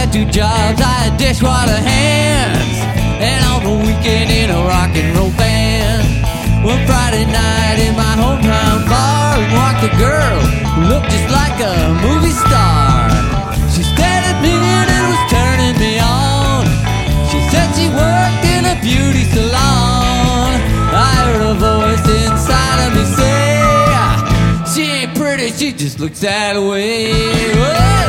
had two jobs, I had dishwater hands, and on the weekend in a rock and roll band. One Friday night in my hometown bar, we walked a girl who looked just like a movie star. She stared at me and it was turning me on. She said she worked in a beauty salon. I heard a voice inside of me say, she ain't pretty, she just looks that way. Whoa!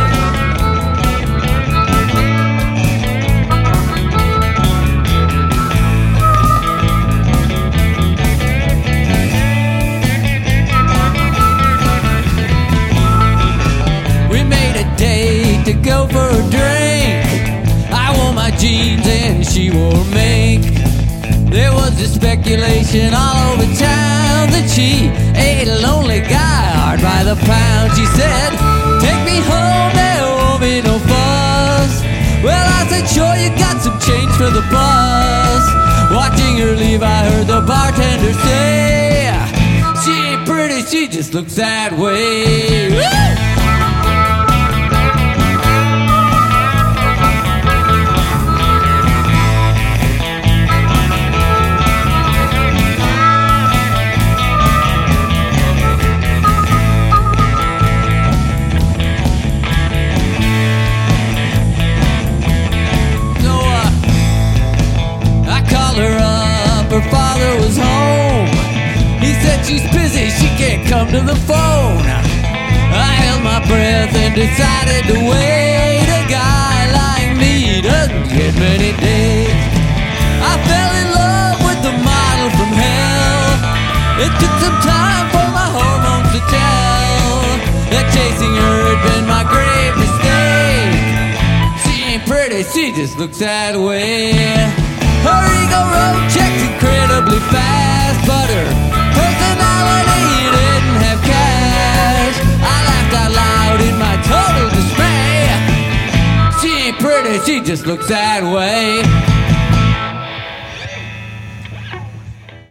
To go for a drink, I wore my jeans and she wore mink. There was a speculation all over town that she ate a lonely guy hard by the pound. She said, take me home, there won't be no fuss. Well, I said, sure, you got some change for the bus. Watching her leave, I heard the bartender say, she ain't pretty, she just looks that way. Woo! Her father was home. He said she's busy, she can't come to the phone. I held my breath and decided to wait. A guy like me doesn't get many days. I fell in love with the model from hell. It took some time for my hormones to tell that chasing her had been my great mistake. She ain't pretty, she just looks that way. Her ego road checks incredibly fast, but her personality didn't have cash. I laughed out loud in my total dismay. She ain't pretty, she just looks that way.